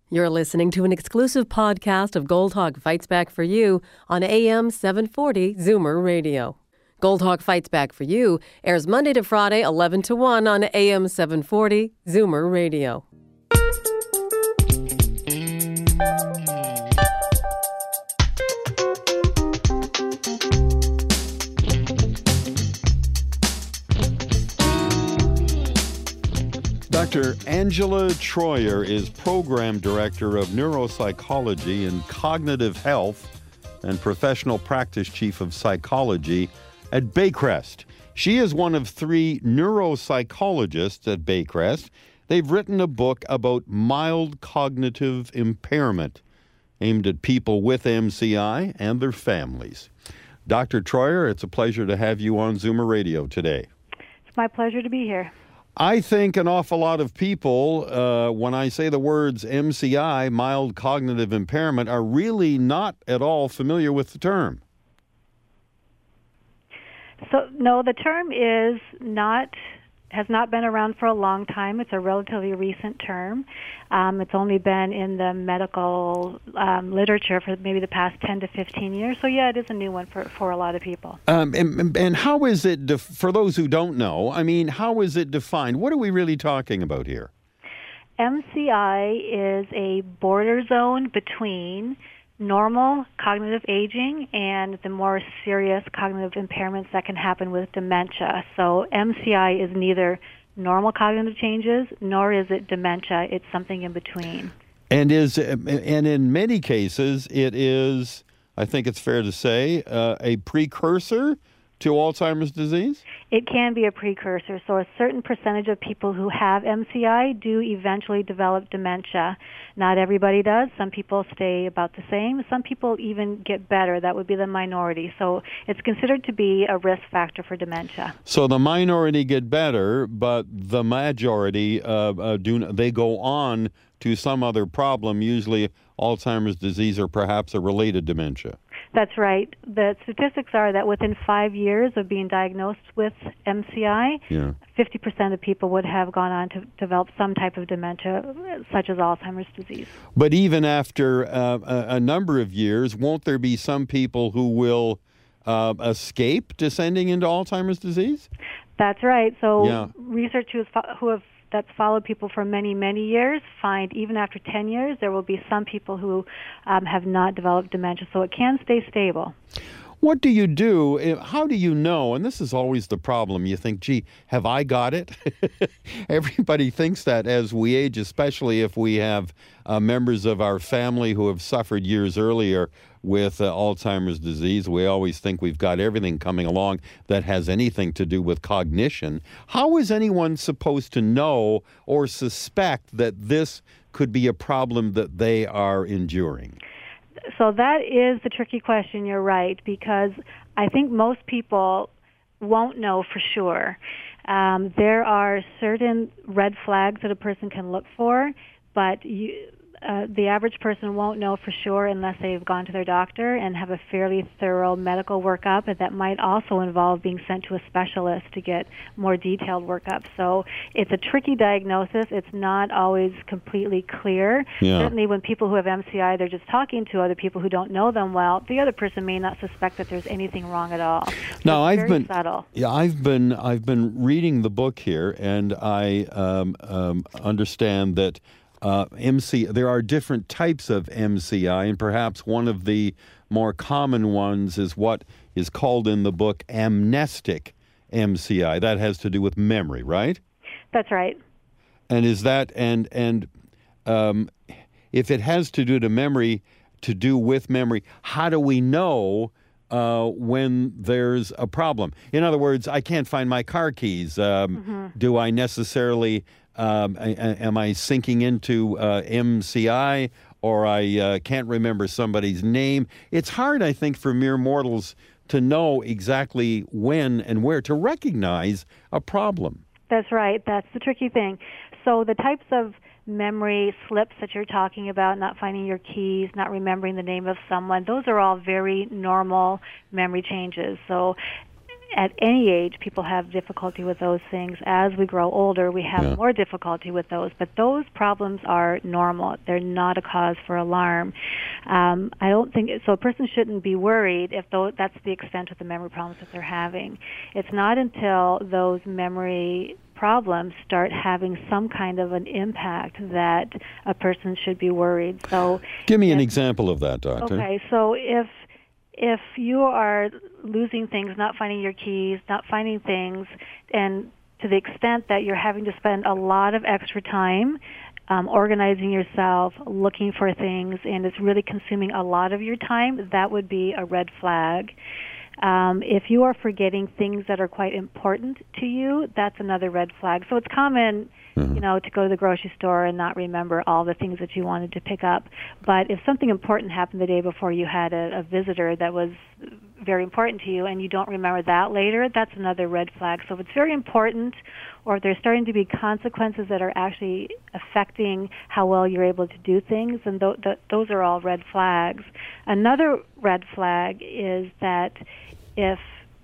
You're listening to an exclusive podcast of Gold Hawk Fights Back for You on AM 740 Zoomer Radio. Gold Hawk Fights Back for You airs Monday to Friday, 11 to 1 on AM 740 Zoomer Radio. Dr. Angela Troyer is Program Director of Neuropsychology and Cognitive Health and Professional Practice Chief of Psychology at Baycrest. She is one of 3 neuropsychologists at Baycrest. They've written a book about mild cognitive impairment aimed at people with MCI and their families. Dr. Troyer, it's a pleasure to have you on Zoomer Radio today. It's my pleasure to be here. I think an awful lot of people, when I say the words MCI, mild cognitive impairment, are really not at all familiar with the term. So, no, the term has not been around for a long time. It's a relatively recent term. It's only been in the medical literature for maybe the past 10 to 15 years. So, yeah, it is a new one for a lot of people. And how is it, for those who don't know, how is it defined? What are we really talking about here? MCI is a border zone between normal cognitive aging and the more serious cognitive impairments that can happen with dementia. So MCI is neither normal cognitive changes nor is it dementia. It's something in between. And in many cases it is, I think it's fair to say, a precursor to Alzheimer's disease? It can be a precursor. So a certain percentage of people who have MCI do eventually develop dementia. Not everybody does. Some people stay about the same. Some people even get better. That would be the minority. So it's considered to be a risk factor for dementia. So the minority get better, but the majority, they go on to some other problem, usually Alzheimer's disease or perhaps a related dementia. That's right. The statistics are that within 5 years of being diagnosed with MCI, 50% of people would have gone on to develop some type of dementia, such as Alzheimer's disease. But even after a number of years, won't there be some people who will escape descending into Alzheimer's disease? That's right. So researchers that's followed people for many, many years find even after 10 years there will be some people who have not developed dementia, so it can stay stable. What do you do? How do you know? And this is always the problem. You think, gee, have I got it? Everybody thinks that as we age, especially if we have members of our family who have suffered years earlier with Alzheimer's disease. We always think we've got everything coming along that has anything to do with cognition. How is anyone supposed to know or suspect that this could be a problem that they are enduring? So that is the tricky question, you're right, because I think most people won't know for sure. There are certain red flags that a person can look for, but the average person won't know for sure unless they've gone to their doctor and have a fairly thorough medical workup, and that might also involve being sent to a specialist to get more detailed workup. So it's a tricky diagnosis. It's not always completely clear. Certainly when people who have MCI, they're just talking to other people who don't know them well, the other person may not suspect that there's anything wrong at all. Now, I've been subtle. Yeah, I've been reading the book here, and I understand that there are different types of MCI, and perhaps one of the more common ones is what is called in the book amnestic MCI. That has to do with memory, right? That's right. And is that if it has to do with memory, how do we know when there's a problem? In other words, I can't find my car keys. Do I necessarily am I sinking into MCI, or I can't remember somebody's name? It's hard, I think, for mere mortals to know exactly when and where to recognize a problem. That's right. That's the tricky thing. So the types of memory slips that you're talking about, not finding your keys, not remembering the name of someone, those are all very normal memory changes. So at any age, people have difficulty with those things. As we grow older, we have more difficulty with those. But those problems are normal. They're not a cause for alarm. I don't think so. A person shouldn't be worried if that's the extent of the memory problems that they're having. It's not until those memory problems start having some kind of an impact that a person should be worried. So, give me an example of that, Doctor. Okay, so if you are losing things, not finding your keys, not finding things, and to the extent that you're having to spend a lot of extra time organizing yourself, looking for things, and it's really consuming a lot of your time, that would be a red flag. If you are forgetting things that are quite important to you, that's another red flag. So it's common, to go to the grocery store and not remember all the things that you wanted to pick up. But if something important happened the day before, you had a visitor that was very important to you and you don't remember that later, that's another red flag. So if it's very important, or if there's starting to be consequences that are actually affecting how well you're able to do things, and those are all red flags. Another red flag is that if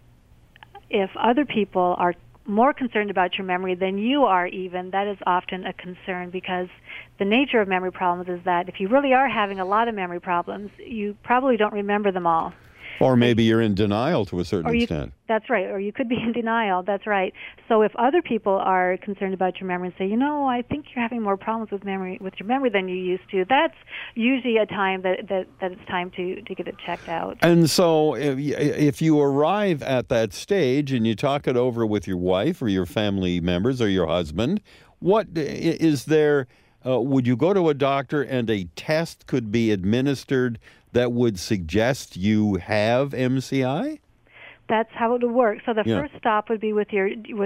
other people are more concerned about your memory than you are even, that is often a concern, because the nature of memory problems is that if you really are having a lot of memory problems, you probably don't remember them all. Or maybe you're in denial to a certain extent. That's right. Or you could be in denial. That's right. So if other people are concerned about your memory and say, I think you're having more problems with your memory than you used to, that's usually a time that it's time to get it checked out. And so if you arrive at that stage and you talk it over with your wife or your family members or your husband, what is there? Would you go to a doctor and a test could be administered that would suggest you have MCI? That's how it would work. So the first stop would be with your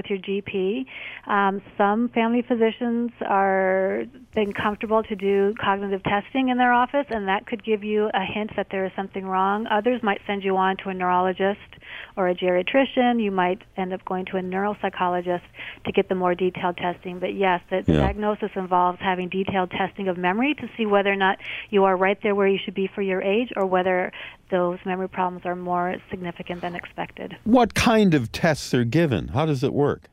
GP. Some family physicians are then comfortable to do cognitive testing in their office, and that could give you a hint that there is something wrong. Others might send you on to a neurologist or a geriatrician. You might end up going to a neuropsychologist to get the more detailed testing. But yes, the diagnosis involves having detailed testing of memory to see whether or not you are right there where you should be for your age, or whether those memory problems are more significant than expected. What kind of tests are given? How does it work?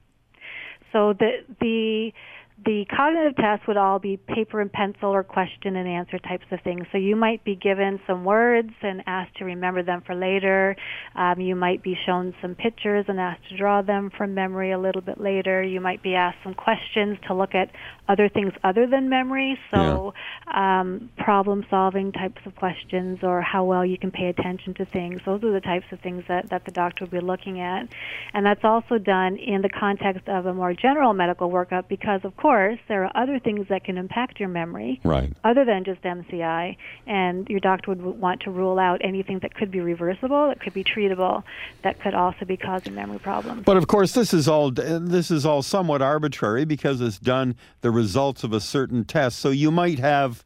So the cognitive tests would all be paper and pencil or question and answer types of things. So you might be given some words and asked to remember them for later. You might be shown some pictures and asked to draw them from memory a little bit later. You might be asked some questions to look at other things other than memory. So problem-solving types of questions, or how well you can pay attention to things. Those are the types of things that the doctor will be looking at. And that's also done in the context of a more general medical workup, because, of course, there are other things that can impact your memory other than just MCI, and your doctor would want to rule out anything that could be reversible, that could be treatable, that could also be causing memory problems. But of course, this is all somewhat arbitrary, because it's done the results of a certain test. So you might have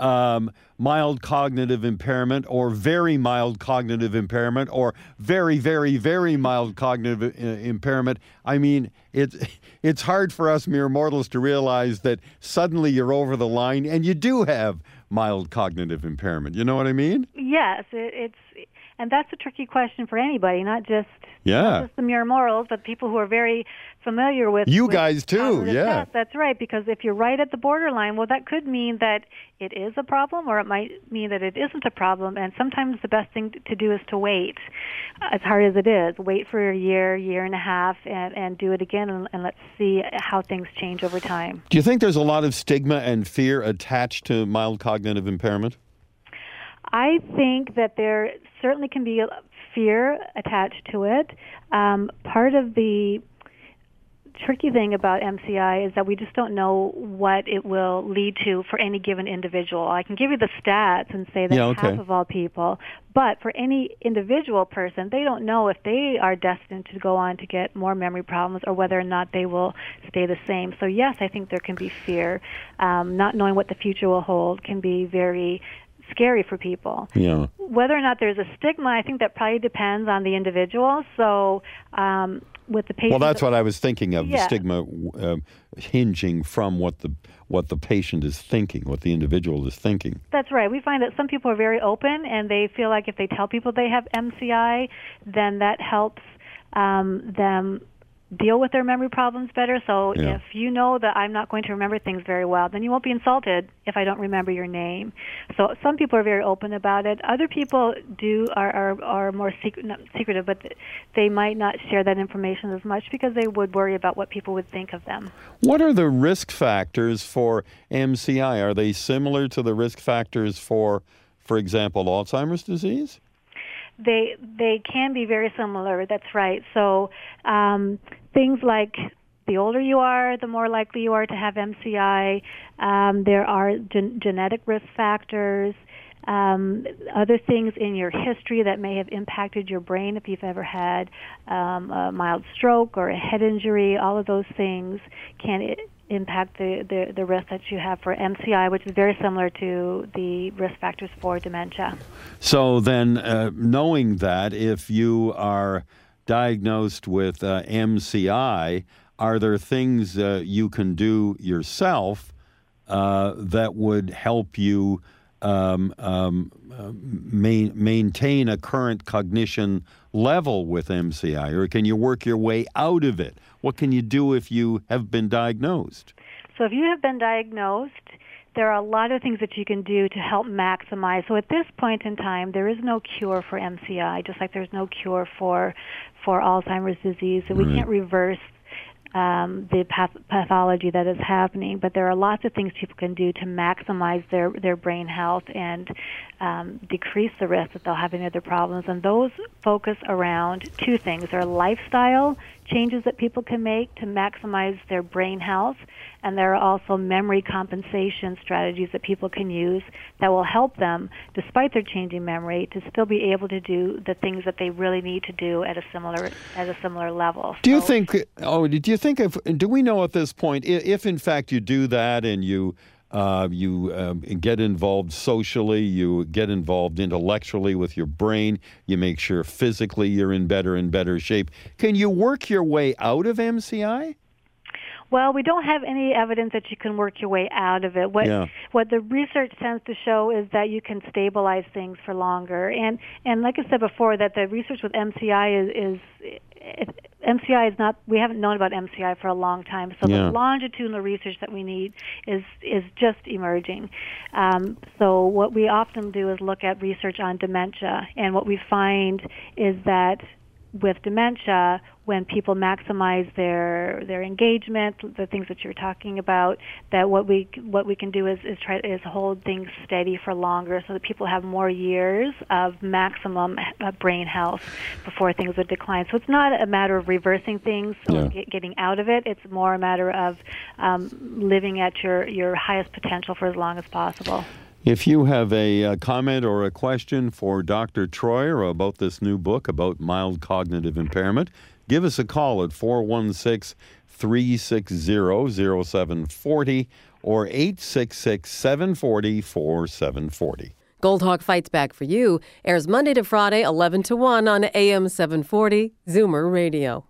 mild cognitive impairment, or very mild cognitive impairment, or very, very, very mild cognitive impairment. I mean, it's hard for us mere mortals to realize that suddenly you're over the line and you do have mild cognitive impairment. You know what I mean? Yes, and that's a tricky question for anybody, not just the mere mortals, but people who are very familiar with you guys too. Tests. That's right, because if you're right at the borderline, well, that could mean that it is a problem, or it might mean that it isn't a problem. And sometimes the best thing to do is to wait, as hard as it is. Wait for a year and a half, and do it again, and let's see how things change over time. Do you think there's a lot of stigma and fear attached to mild cognitive impairment? I think that there certainly can be fear attached to it. Part of the tricky thing about MCI is that we just don't know what it will lead to for any given individual. I can give you the stats and say that half of all people, but for any individual person, they don't know if they are destined to go on to get more memory problems, or whether or not they will stay the same. So yes, I think there can be fear. Not knowing what the future will hold can be very scary for people. Yeah. Whether or not there's a stigma, I think that probably depends on the individual. So with the patient, well, that's what I was thinking of. The stigma hinging from what the patient is thinking, what the individual is thinking. That's right. We find that some people are very open, and they feel like if they tell people they have MCI, then that helps them deal with their memory problems better. So Yeah. if you know that I'm not going to remember things very well, then you won't be insulted if I don't remember your name. So some people are very open about it. Other people are more not secretive, but they might not share that information as much because they would worry about what people would think of them. What are the risk factors for MCI? Are they similar to the risk factors for example, Alzheimer's disease? They can be very similar. That's right. So things like the older you are, the more likely you are to have MCI. There are genetic risk factors. Other things in your history that may have impacted your brain if you've ever had a mild stroke or a head injury. All of those things can impact the risk that you have for MCI, which is very similar to the risk factors for dementia. So then, knowing that, if you are diagnosed with MCI, are there things you can do yourself that would help you maintain a current cognition level with MCI, or can you work your way out of it? What can you do if you have been diagnosed? So if you have been diagnosed, there are a lot of things that you can do to help maximize. So at this point in time, there is no cure for MCI, just like there's no cure for Alzheimer's disease. So we can't reverse the pathology that is happening, but there are lots of things people can do to maximize their brain health and decrease the risk that they'll have any other problems. And those focus around two things. There are lifestyle changes that people can make to maximize their brain health, and there are also memory compensation strategies that people can use that will help them, despite their changing memory, to still be able to do the things that they really need to do at a similar level. Do you think? Do we know at this point if in fact you do that and you get involved socially, you get involved intellectually with your brain, you make sure physically you're in better and better shape, can you work your way out of MCI? Well, we don't have any evidence that you can work your way out of it. What the research tends to show is that you can stabilize things for longer. And like I said before, that the research with MCI MCI is not, we haven't known about MCI for a long time, so the longitudinal research that we need is just emerging. So what we often do is look at research on dementia, and what we find is that with dementia, when people maximize their engagement, the things that you're talking about, that what we can do is hold things steady for longer, so that people have more years of maximum brain health before things would decline. So it's not a matter of reversing things or getting out of it. It's more a matter of living at your highest potential for as long as possible. If you have a comment or a question for Dr. Troyer about this new book about mild cognitive impairment, give us a call at 416-360-0740 or 866-740-4740. Gold Talk Fights Back for You airs Monday to Friday, 11 to 1 on AM 740 Zoomer Radio.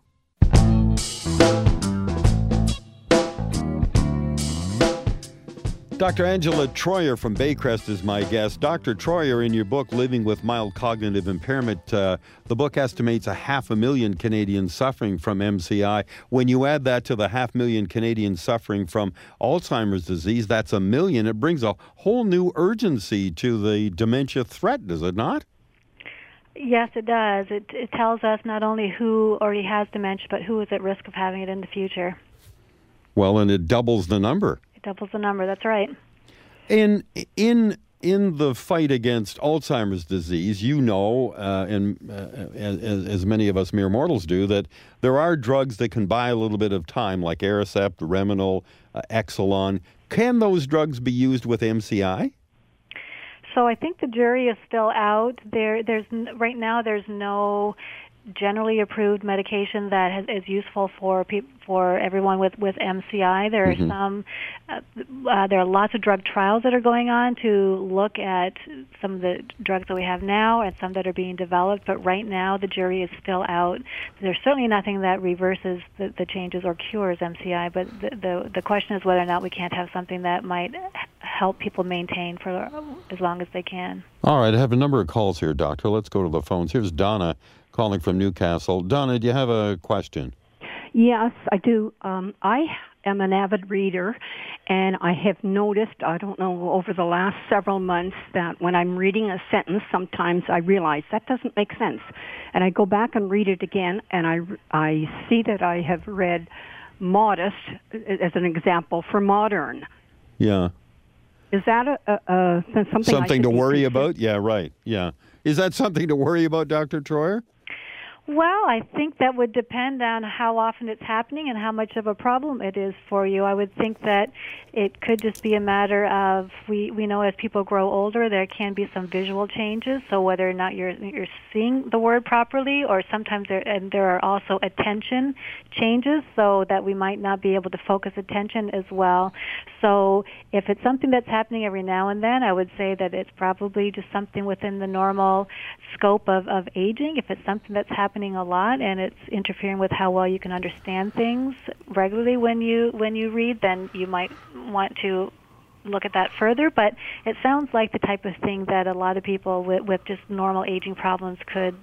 Dr. Angela Troyer from Baycrest is my guest. Dr. Troyer, in your book, Living with Mild Cognitive Impairment, the book estimates 500,000 Canadians suffering from MCI. When you add that to the 500,000 Canadians suffering from Alzheimer's disease, that's 1 million. It brings a whole new urgency to the dementia threat, does it not? Yes, it does. It tells us not only who already has dementia, but who is at risk of having it in the future. Well, and it doubles the number. Doubles the number, that's right. In the fight against Alzheimer's disease, you know, as many of us mere mortals do, that there are drugs that can buy a little bit of time, like Aricept, Reminol, Exelon. Can those drugs be used with MCI? So I think the jury is still out. Right now there's no generally approved medication that is useful for everyone with MCI. There are there are lots of drug trials that are going on to look at some of the drugs that we have now and some that are being developed, but right now the jury is still out. There's certainly nothing that reverses the changes or cures MCI, but the question is whether or not we can't have something that might help people maintain for as long as they can. All right, I have a number of calls here, Doctor. Let's go to the phones. Here's Donna calling from Newcastle. Donna, do you have a question? Yes, I do. I am an avid reader, and I have noticed, I don't know, over the last several months that when I'm reading a sentence, sometimes I realize that doesn't make sense. And I go back and read it again, and I see that I have read modest as an example for modern. Yeah. Is that something to worry about? Yeah, right. Yeah. Is that something to worry about, Dr. Troyer? Well, I think that would depend on how often it's happening and how much of a problem it is for you. I would think that it could just be a matter of, we know as people grow older, there can be some visual changes, so whether or not you're seeing the word properly, or sometimes there are also attention changes, so that we might not be able to focus attention as well. So if it's something that's happening every now and then, I would say that it's probably just something within the normal scope of aging. If it's something that's happening a lot and it's interfering with how well you can understand things regularly when you read, then you might want to look at that further. But it sounds like the type of thing that a lot of people with just normal aging problems could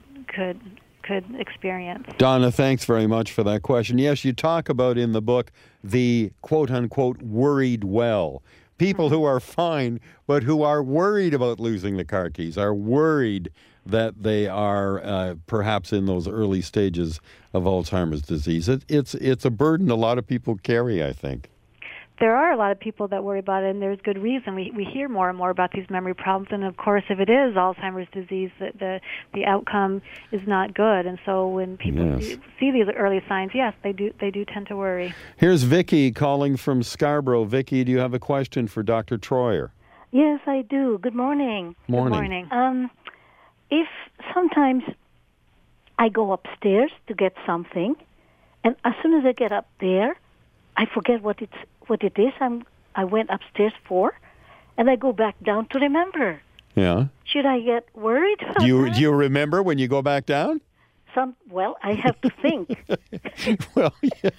experience. Donna, thanks very much for that question. Yes, you talk about in the book the quote-unquote worried well. People who are fine, but who are worried about losing the car keys, are worried that they are perhaps in those early stages of Alzheimer's disease. It's a burden a lot of people carry, I think. There are a lot of people that worry about it, and there's good reason. We hear more and more about these memory problems, and of course, if it is Alzheimer's disease, the outcome is not good. And so when people see these early signs, yes, they do tend to worry. Here's Vicki calling from Scarborough. Vicki, do you have a question for Dr. Troyer? Yes, I do. Good morning. Morning. Good morning. If sometimes I go upstairs to get something, and as soon as I get up there, I forget what it is I went upstairs for, and I go back down to remember. Yeah. Should I get worried about Do that? you remember when you go back down? Well, I have to think. Well, yeah.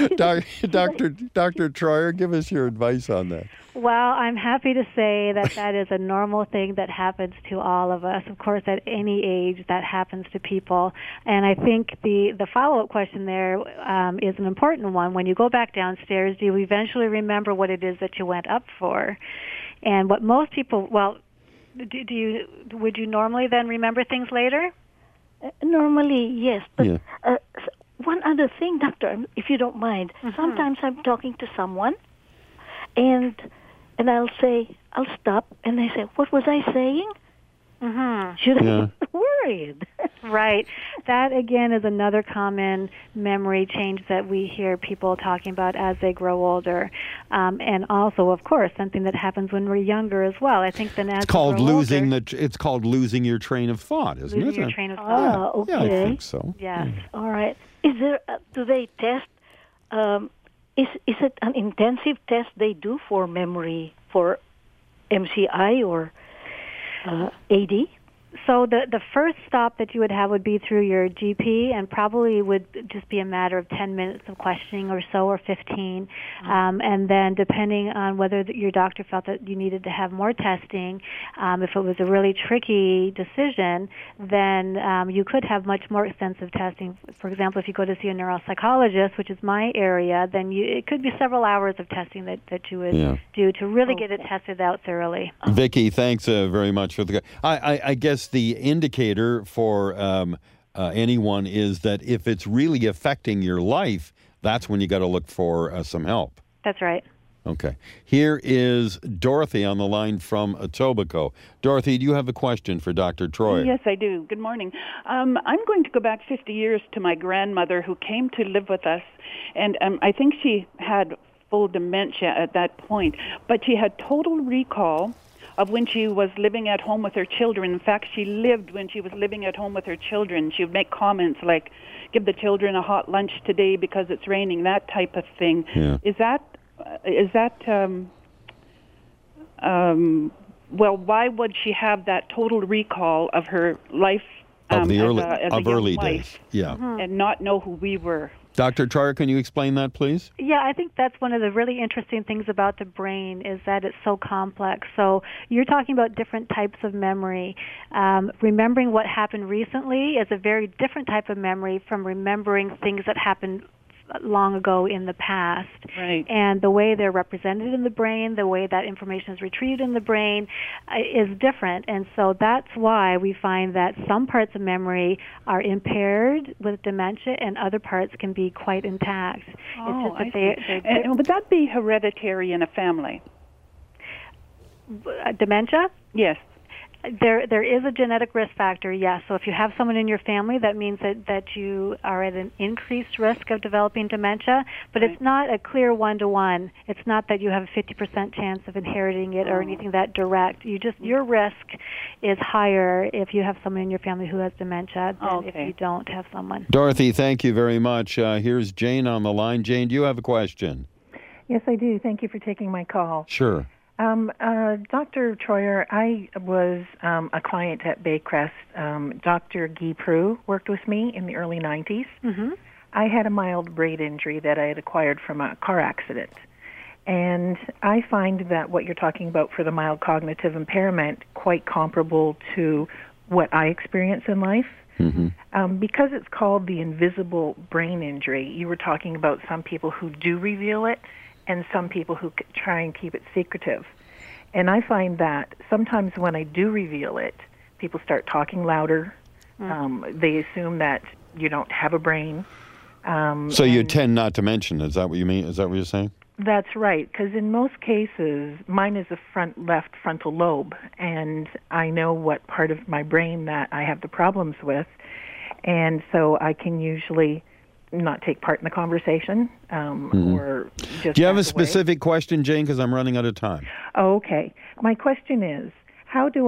Dr. Troyer, give us your advice on that. Well, I'm happy to say that is a normal thing that happens to all of us. Of course, at any age, that happens to people. And I think the follow-up question there is an important one. When you go back downstairs, do you eventually remember what it is that you went up for? And what most people, would you normally then remember things later? Normally, yes. But one other thing, Doctor, if you don't mind, sometimes I'm talking to someone, and I'll stop, and they say, what was I saying? Should I get worried? Right. That, again, is another common memory change that we hear people talking about as they grow older. And also, of course, something that happens when we're younger as well. I think then as it's called losing older, it's called losing your train of thought, isn't it? Losing your train of thought. Oh, okay. Yeah, I think so. Yes. All right. Is there? Do they test? Is it an intensive test they do for memory for MCI or AD? So the first stop that you would have would be through your GP, and probably would just be a matter of 10 minutes of questioning or so, or 15. And then depending on whether your doctor felt that you needed to have more testing, if it was a really tricky decision, then you could have much more extensive testing. For example, if you go to see a neuropsychologist, which is my area, then it could be several hours of testing that you would do to really get it tested out thoroughly. Vicki, thanks very much for the. I guess the indicator for anyone is that if it's really affecting your life, that's when you got to look for some help. That's right. Okay. Here is Dorothy on the line from Etobicoke. Dorothy, do you have a question for Dr. Troyer? Yes, I do. Good morning. I'm going to go back 50 years to my grandmother who came to live with us, and I think she had full dementia at that point, but she had total recall of when she was living at home with her children. In fact, she lived when she was living at home with her children. She would make comments like, give the children a hot lunch today because it's raining, that type of thing. Yeah. Is that why would she have that total recall of her life of the early as a young early wife, days? Yeah. and not know who we were? Dr. Troyer, can you explain that, please? Yeah, I think that's one of the really interesting things about the brain is that it's so complex. So you're talking about different types of memory. Remembering what happened recently is a very different type of memory from remembering things that happened long ago in the past. Right. And the way they're represented in the brain, the way that information is retrieved in the brain is different. And so that's why we find that some parts of memory are impaired with dementia and other parts can be quite intact. Oh, I see. And would that be hereditary in a family? Dementia? Yes. There is a genetic risk factor, yes. So if you have someone in your family, that means that you are at an increased risk of developing dementia, but it's not a clear one-to-one. It's not that you have a 50% chance of inheriting it or anything that direct. Your risk is higher if you have someone in your family who has dementia than if you don't have someone. Dorothy, thank you very much. Here's Jane on the line. Jane, do you have a question? Yes, I do. Thank you for taking my call. Sure. Dr. Troyer, I was a client at Baycrest. Dr. Guy Prue worked with me in the early 90s. Mm-hmm. I had a mild brain injury that I had acquired from a car accident. And I find that what you're talking about for the mild cognitive impairment quite comparable to what I experience in life. Mm-hmm. Because it's called the invisible brain injury, you were talking about some people who do reveal it and some people who try and keep it secretive. And I find that sometimes when I do reveal it, people start talking louder. They assume that you don't have a brain. So you tend not to mention it. Is that what you mean? Is that what you're saying? That's right, because in most cases, mine is a left frontal lobe, and I know what part of my brain that I have the problems with, and so I can usually not take part in the conversation or just... Do you have a specific question, Jane, because I'm running out of time? Oh, okay. My question is, how do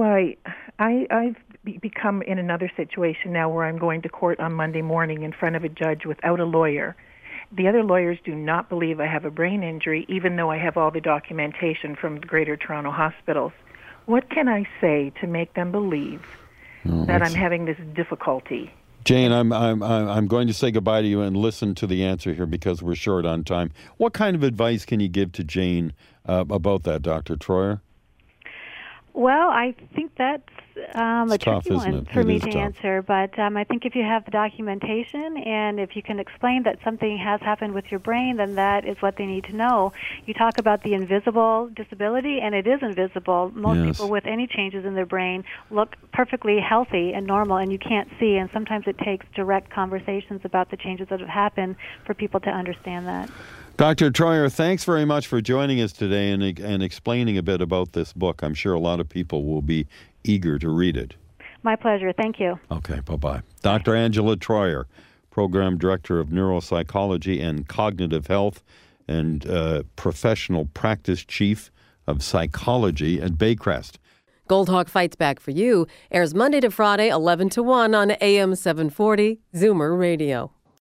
I've become in another situation now where I'm going to court on Monday morning in front of a judge without a lawyer. The other lawyers do not believe I have a brain injury, even though I have all the documentation from the Greater Toronto hospitals. What can I say to make them believe that I'm having this difficulty? Jane, I'm going to say goodbye to you and listen to the answer here because we're short on time. What kind of advice can you give to Jane about that, Dr. Troyer? Well, I think that's a tough, tricky one for me to answer. But I think if you have the documentation and if you can explain that something has happened with your brain, then that is what they need to know. You talk about the invisible disability, and it is invisible. Most people with any changes in their brain look perfectly healthy and normal, and you can't see. And sometimes it takes direct conversations about the changes that have happened for people to understand that. Dr. Troyer, thanks very much for joining us today and explaining a bit about this book. I'm sure a lot of people will be eager to read it. My pleasure. Thank you. Okay, bye-bye. Dr. Angela Troyer, Program Director of Neuropsychology and Cognitive Health and Professional Practice Chief of Psychology at Baycrest. Gold Hawk Fights Back for You airs Monday to Friday, 11 to 1 on AM 740 Zoomer Radio.